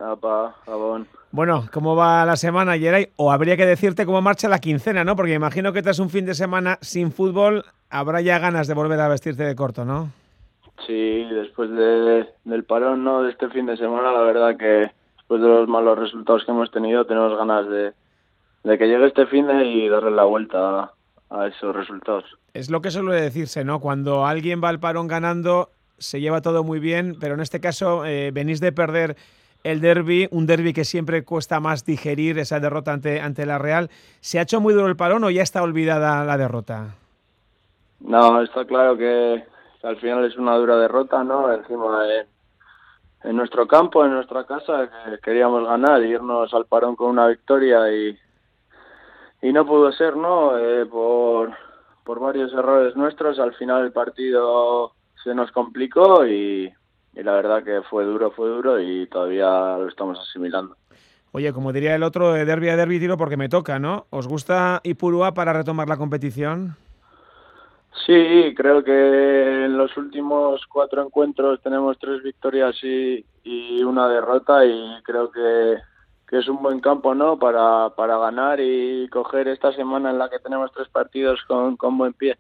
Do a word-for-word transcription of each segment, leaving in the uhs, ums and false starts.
Apa, Gabón. Bueno, ¿cómo va la semana, Yeray? O habría que decirte cómo marcha la quincena, ¿no? Porque me imagino que tras un fin de semana sin fútbol habrá ya ganas de volver a vestirte de corto, ¿no? Sí, después de, del parón, ¿no? De este fin de semana, la verdad que después de los malos resultados que hemos tenido, tenemos ganas de, de que llegue este fin de y darle la vuelta a, a esos resultados. Es lo que suele decirse, ¿no? Cuando alguien va al parón ganando, se lleva todo muy bien, pero en este caso eh, venís de perder el derbi, un derbi que siempre cuesta más digerir esa derrota ante, ante la Real. ¿Se ha hecho muy duro el parón o ya está olvidada la derrota? No, está claro que al final es una dura derrota, ¿no? Encima en, en nuestro campo, en nuestra casa, que queríamos ganar e irnos al parón con una victoria y, y no pudo ser, ¿no? Eh, por, por varios errores nuestros, al final el partido se nos complicó y, y la verdad que fue duro, fue duro y todavía lo estamos asimilando. Oye, como diría el otro, de derbi a derbi tiro porque me toca, ¿no? ¿Os gusta Ipurúa para retomar la competición? Sí, creo que en los últimos cuatro encuentros tenemos tres victorias y, y una derrota y creo que, que es un buen campo, ¿no? Para, para ganar y coger esta semana en la que tenemos tres partidos con, con buen pie.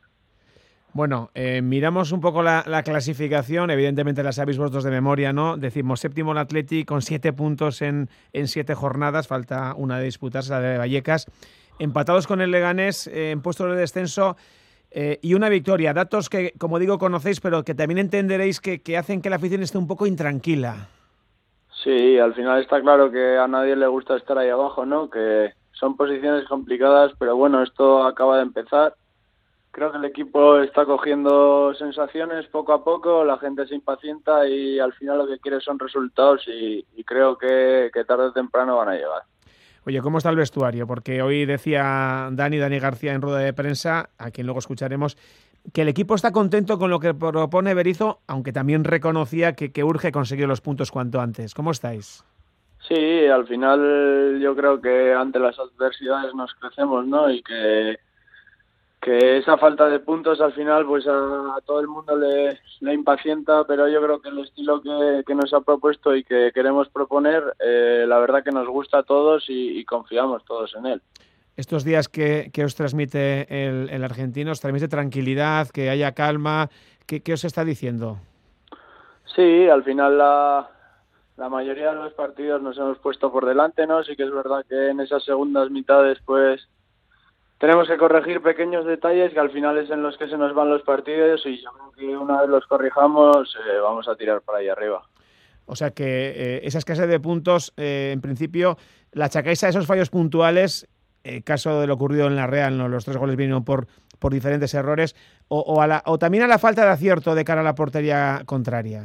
Bueno, eh, miramos un poco la, la clasificación, evidentemente la sabéis vosotros de memoria, ¿no? Decimos séptimo el Atleti con siete puntos en, en siete jornadas, falta una de disputarse, la de Vallecas, empatados con el Leganés eh, en puestos de descenso eh, y una victoria, datos que, como digo, conocéis, pero que también entenderéis que, que hacen que la afición esté un poco intranquila. Sí, al final está claro que a nadie le gusta estar ahí abajo, ¿no? Que son posiciones complicadas, pero bueno, esto acaba de empezar. Creo que el equipo está cogiendo sensaciones poco a poco, la gente se impacienta y al final lo que quiere son resultados y, y creo que, que tarde o temprano van a llegar. Oye, ¿cómo está el vestuario? Porque hoy decía Dani, Dani García en rueda de prensa, a quien luego escucharemos, que el equipo está contento con lo que propone Berizzo, aunque también reconocía que, que urge conseguir los puntos cuanto antes. ¿Cómo estáis? Sí, al final yo creo que ante las adversidades nos crecemos, ¿no? Y que que esa falta de puntos al final pues a, a todo el mundo le, le impacienta, pero yo creo que el estilo que, que nos ha propuesto y que queremos proponer, eh, la verdad que nos gusta a todos y, y confiamos todos en él. Estos días que, que os transmite el, el argentino, os transmite tranquilidad, que haya calma, ¿qué, qué os está diciendo? Sí, al final la, la mayoría de los partidos nos hemos puesto por delante, ¿no? Sí que es verdad que en esas segundas mitades pues tenemos que corregir pequeños detalles que al final es en los que se nos van los partidos y yo creo que una vez los corrijamos eh, vamos a tirar para ahí arriba. O sea que eh, esa escasez de puntos, eh, en principio, la achacáis a esos fallos puntuales, eh, caso de lo ocurrido en la Real, ¿no? Los tres goles vinieron por, por diferentes errores, o, o, a la, o también a la falta de acierto de cara a la portería contraria.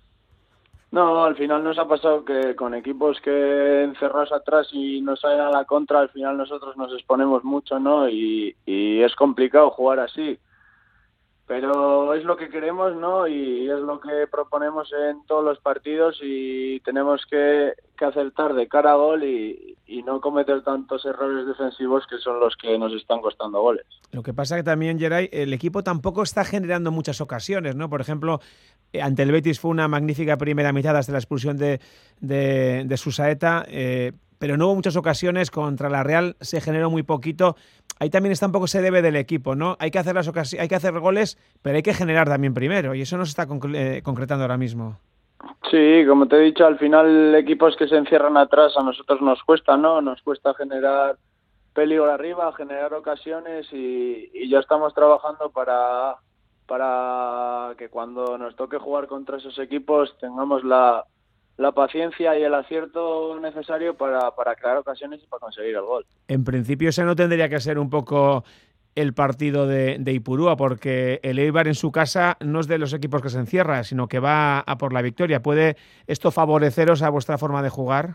No, al final nos ha pasado que con equipos que encerrados atrás y nos salen a la contra, al final nosotros nos exponemos mucho, ¿no? Y, y es complicado jugar así. Pero es lo que queremos, ¿no? Y es lo que proponemos en todos los partidos y tenemos que, que acertar de cara a gol y, y no cometer tantos errores defensivos que son los que nos están costando goles. Lo que pasa que también, Geray, el equipo tampoco está generando muchas ocasiones, ¿no? Por ejemplo, ante el Betis fue una magnífica primera mitad hasta la expulsión de, de, de Susaeta, eh, pero no hubo muchas ocasiones. Contra la Real se generó muy poquito. Ahí también está un poco se debe del equipo, ¿no? Hay que hacer las ocasi- hay que hacer goles, pero hay que generar también primero, y eso no se está concre- eh, concretando ahora mismo. Sí, como te he dicho, al final equipos que se encierran atrás a nosotros nos cuesta, ¿no? Nos cuesta generar peligro arriba, generar ocasiones y, y ya estamos trabajando para, para que cuando nos toque jugar contra esos equipos tengamos la, la paciencia y el acierto necesario para, para crear ocasiones y para conseguir el gol. En principio ese no tendría que ser un poco el partido de, de Ipurúa, porque el Eibar en su casa no es de los equipos que se encierra, sino que va a por la victoria. ¿Puede esto favoreceros a vuestra forma de jugar?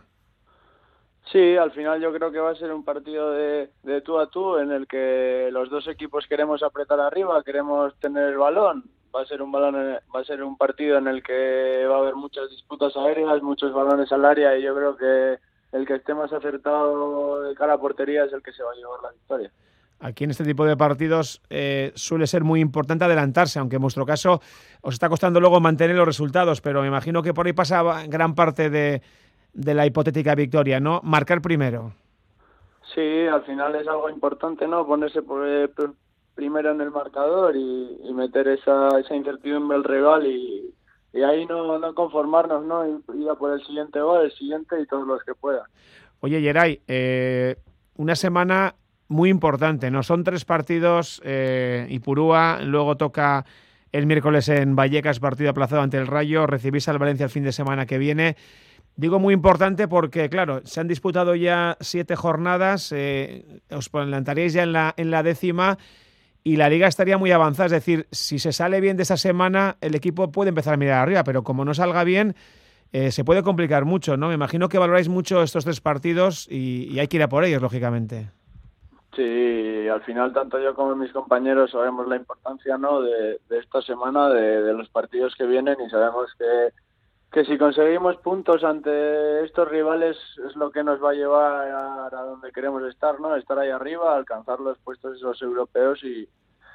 Sí, al final yo creo que va a ser un partido de, de tú a tú en el que los dos equipos queremos apretar arriba, queremos tener el balón. Va a ser un balón, va a ser un partido en el que va a haber muchas disputas aéreas, muchos balones al área y yo creo que el que esté más acertado de cara a portería es el que se va a llevar la victoria. Aquí en este tipo de partidos eh, suele ser muy importante adelantarse, aunque en vuestro caso os está costando luego mantener los resultados, pero me imagino que por ahí pasa gran parte de, de la hipotética victoria, ¿no? Marcar primero. Sí, al final es algo importante, ¿no? Ponerse por, eh, primero en el marcador y, y meter esa, esa incertidumbre al rival y, y ahí no, no conformarnos, ¿no? Ir a por el siguiente gol, el siguiente y todos los que puedan. Oye, Yeray, eh, una semana muy importante, ¿no? Son tres partidos, eh, Ipurúa, luego toca el miércoles en Vallecas, partido aplazado ante el Rayo, recibís al Valencia el fin de semana que viene. Digo muy importante porque, claro, se han disputado ya siete jornadas, eh, os plantaríais ya en la, en la décima y la Liga estaría muy avanzada. Es decir, si se sale bien de esa semana, el equipo puede empezar a mirar arriba, pero como no salga bien, eh, se puede complicar mucho, ¿no? Me imagino que valoráis mucho estos tres partidos y, y hay que ir a por ellos, lógicamente. Sí, al final tanto yo como mis compañeros sabemos la importancia, ¿no? de, de esta semana, de, de los partidos que vienen y sabemos que que si conseguimos puntos ante estos rivales es lo que nos va a llevar a, a donde queremos estar, ¿no? Estar ahí arriba, alcanzar los puestos esos europeos y,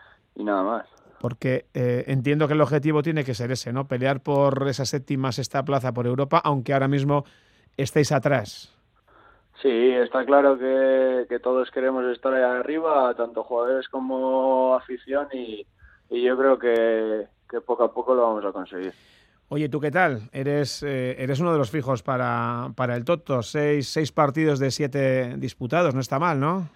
y nada más. Porque eh, entiendo que el objetivo tiene que ser ese, ¿no? Pelear por esa séptima, sexta plaza por Europa, aunque ahora mismo estéis atrás. Sí, está claro que, que todos queremos estar ahí arriba, tanto jugadores como afición, y, y yo creo que, que poco a poco lo vamos a conseguir. Oye, ¿tú qué tal? Eres, eh, eres uno de los fijos para, para el Toto. Seis, seis partidos de siete disputados, no está mal, ¿no?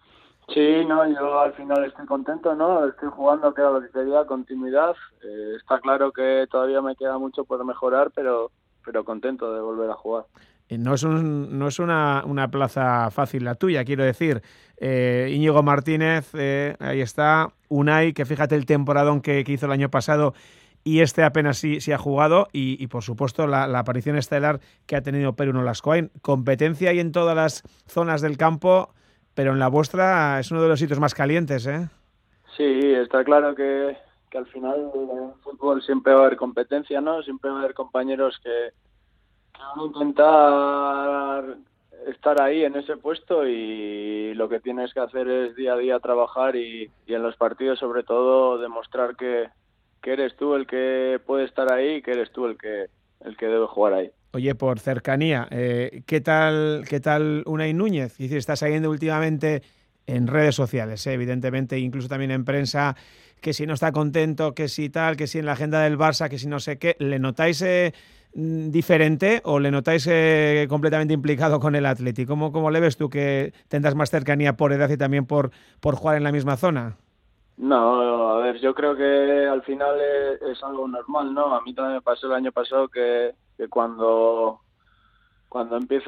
Sí, no, yo al final estoy contento, ¿no? Estoy jugando, que era lo que quería, continuidad. Eh, está claro que todavía me queda mucho por mejorar, pero, pero contento de volver a jugar. No es, un, no es una, una plaza fácil la tuya, quiero decir. Eh, Íñigo Martínez, eh, ahí está. Unai, que fíjate el temporadón que, que hizo el año pasado, y este apenas sí, sí ha jugado, y, y por supuesto la, la aparición estelar que ha tenido Peru Nolascoain. Competencia ahí en todas las zonas del campo, pero en la vuestra es uno de los sitios más calientes, ¿eh? Sí, está claro que, que al final en el fútbol siempre va a haber competencia, ¿no? Siempre va a haber compañeros que, que van a intentar estar ahí en ese puesto, y lo que tienes que hacer es día a día trabajar y, y en los partidos sobre todo demostrar que que eres tú el que puede estar ahí, que eres tú el que el que debe jugar ahí. Oye, por cercanía, eh, ¿qué tal qué tal Unai Núñez? Es decir, está saliendo últimamente en redes sociales, eh, evidentemente, incluso también en prensa, que si no está contento, que si tal, que si en la agenda del Barça, que si no sé qué. ¿Le notáis eh, diferente o le notáis eh, completamente implicado con el Atleti? ¿Cómo, ¿Cómo le ves tú que tendrás más cercanía por edad y también por, por jugar en la misma zona? No, a ver, yo creo que al final es, es algo normal, ¿no? A mí también me pasó el año pasado que, que cuando cuando empiezas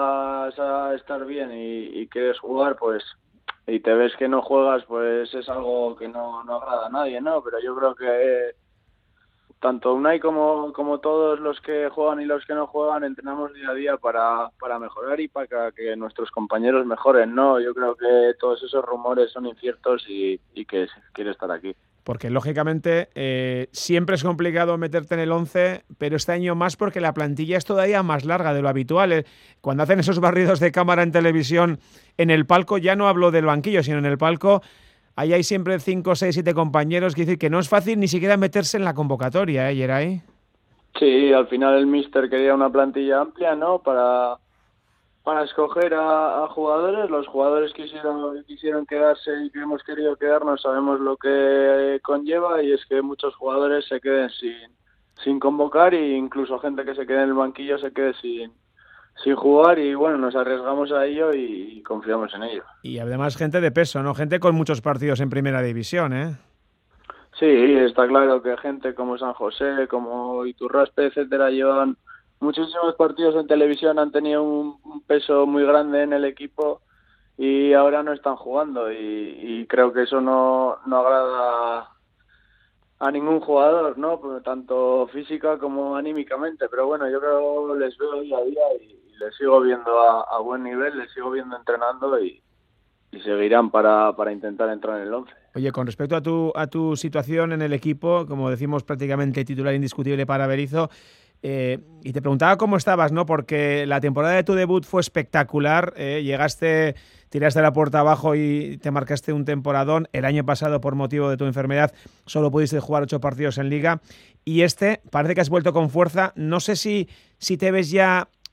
a estar bien y, y quieres jugar, pues, y te ves que no juegas, pues es algo que no, no agrada a nadie, ¿no? Pero yo creo que tanto Unai como, como todos los que juegan y los que no juegan entrenamos día a día para, para mejorar y para que nuestros compañeros mejoren, ¿no? Yo creo que todos esos rumores son inciertos y, y que quiere estar aquí. Porque, lógicamente, eh, siempre es complicado meterte en el once, pero este año más porque la plantilla es todavía más larga de lo habitual. Eh. Cuando hacen esos barridos de cámara en televisión, en el palco, ya no hablo del banquillo, sino en el palco, ahí hay siempre cinco, seis, siete compañeros, que decir que no es fácil ni siquiera meterse en la convocatoria, ¿eh, Yeray? Sí, al final el míster quería una plantilla amplia, ¿no? Para, para escoger a, a jugadores. Los jugadores quisieron, quisieron quedarse y que hemos querido quedarnos, sabemos lo que conlleva, y es que muchos jugadores se queden sin, sin convocar, e incluso gente que se quede en el banquillo se quede sin sin jugar, y bueno, nos arriesgamos a ello y, y confiamos en ello. Y además gente de peso, ¿no? Gente con muchos partidos en primera división, ¿eh? Sí, está claro que gente como San José, como Iturraspe, etcétera, llevan muchísimos partidos en televisión, han tenido un, un peso muy grande en el equipo y ahora no están jugando, y, y creo que eso no, no agrada a ningún jugador, ¿no? Tanto física como anímicamente, pero bueno, yo creo les veo día a día y les sigo viendo a, a buen nivel, les sigo viendo entrenando y, y seguirán para, para intentar entrar en el once. Oye, con respecto a tu, a tu situación en el equipo, como decimos, prácticamente titular indiscutible para Berizzo, eh, y te preguntaba cómo estabas, ¿no? Porque la temporada de tu debut fue espectacular, eh, llegaste, tiraste la puerta abajo y te marcaste un temporadón. El año pasado, por motivo de tu enfermedad, solo pudiste jugar ocho partidos en Liga, y este parece que has vuelto con fuerza. No sé si, si te ves ya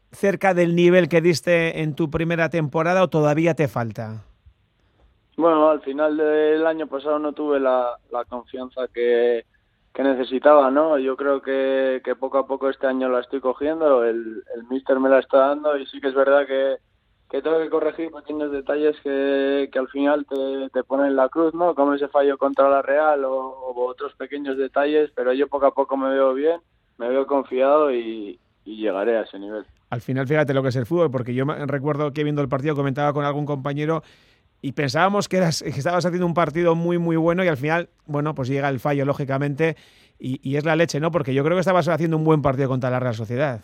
cerca del nivel que diste en tu primera temporada o todavía te falta? Bueno, al final del año pasado no tuve la, la confianza que, que necesitaba, ¿no? Yo creo que, que poco a poco este año la estoy cogiendo, el, el míster me la está dando y sí que es verdad que, que tengo que corregir pequeños detalles que, que al final te, te ponen la cruz, ¿no? Como ese fallo contra la Real o, o otros pequeños detalles, pero yo poco a poco me veo bien, me veo confiado y, y llegaré a ese nivel. Al final, fíjate lo que es el fútbol, porque yo me recuerdo que viendo el partido comentaba con algún compañero y pensábamos que, eras, que estabas haciendo un partido muy, muy bueno y al final, bueno, pues llega el fallo, lógicamente, y, y es la leche, ¿no? Porque yo creo que estabas haciendo un buen partido contra la Real Sociedad.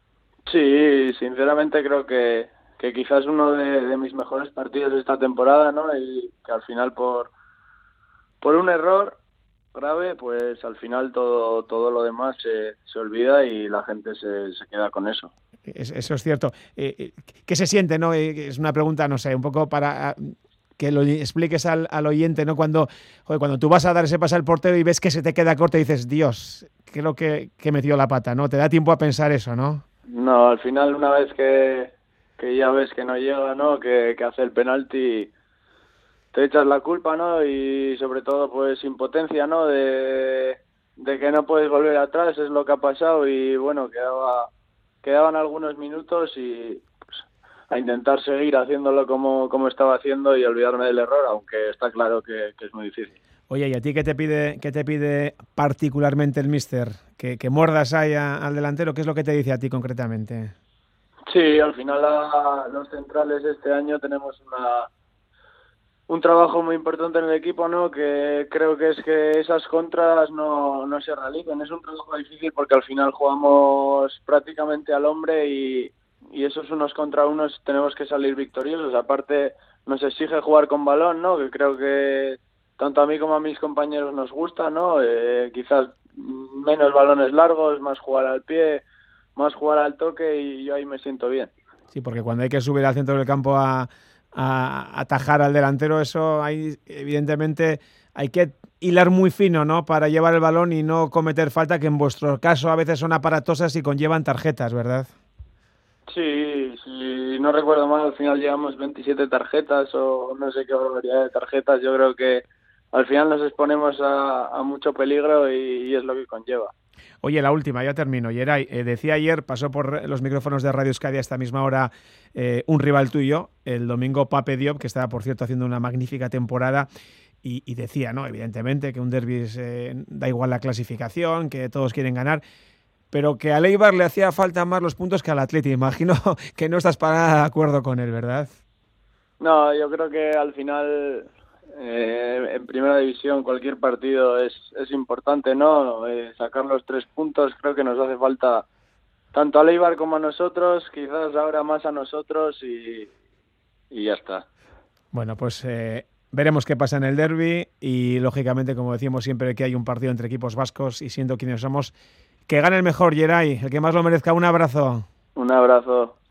Sí, sinceramente creo que, que quizás uno de, de mis mejores partidos de esta temporada, ¿no? Y que al final por, por un error grave, pues al final todo, todo lo demás se, se olvida y la gente se, se queda con eso. Eso es cierto. Eh, ¿Qué se siente, no? Es una pregunta, no sé, un poco para que lo expliques al, al oyente, ¿no? Cuando, joder, cuando tú vas a dar ese pase al portero y ves que se te queda corto y dices, Dios, creo que, que metió la pata, ¿no? Te da tiempo a pensar eso, ¿no? No, al final una vez que, que ya ves que no llega, ¿no? Que, que hace el penalti, te echas la culpa, ¿no? Y sobre todo, pues, impotencia, ¿no? De, de que no puedes volver atrás, es lo que ha pasado y, bueno, quedaba... Quedaban algunos minutos y pues, a intentar seguir haciéndolo como, como estaba haciendo y olvidarme del error, aunque está claro que, que es muy difícil. Oye, ¿y a ti qué te pide, qué te pide particularmente el míster? ¿Que, que muerdas ahí a, al delantero? ¿Qué es lo que te dice a ti concretamente? Sí, al final a los centrales este año tenemos una un trabajo muy importante en el equipo, ¿no? Que creo que es que esas contras no, no se realicen. Es un trabajo difícil porque al final jugamos prácticamente al hombre y, y esos unos contra unos tenemos que salir victoriosos. Aparte nos exige jugar con balón, ¿no? Que creo que tanto a mí como a mis compañeros nos gusta, ¿no? Eh, quizás menos balones largos, más jugar al pie, más jugar al toque y yo ahí me siento bien. Sí, porque cuando hay que subir al centro del campo a a atajar al delantero, eso hay, evidentemente hay que hilar muy fino, ¿no? Para llevar el balón y no cometer falta, que en vuestro caso a veces son aparatosas y conllevan tarjetas, ¿verdad? Sí, sí, no recuerdo mal, al final llevamos veintisiete tarjetas o no sé qué barbaridad de tarjetas. Yo creo que al final nos exponemos a, a mucho peligro y, y es lo que conlleva. Oye, la última, ya termino. Yeray, eh, decía ayer, pasó por los micrófonos de Radio Euskadi a esta misma hora eh, un rival tuyo, el domingo Pape Diop, que estaba, por cierto, haciendo una magnífica temporada, y, y decía, ¿no? Evidentemente, que un derbi eh, da igual la clasificación, que todos quieren ganar, pero que al Eibar le hacía falta más los puntos que al Atleti. Imagino que no estás para nada de acuerdo con él, ¿verdad? No, yo creo que al final... Eh, en primera división cualquier partido es, es importante, ¿no? Eh, sacar los tres puntos creo que nos hace falta tanto a Eibar como a nosotros, quizás ahora más a nosotros y, y ya está. Bueno, pues eh, veremos qué pasa en el derbi y lógicamente, como decimos siempre que hay un partido entre equipos vascos y siendo quienes somos, que gane el mejor, Yeray, el que más lo merezca. Un abrazo. Un abrazo.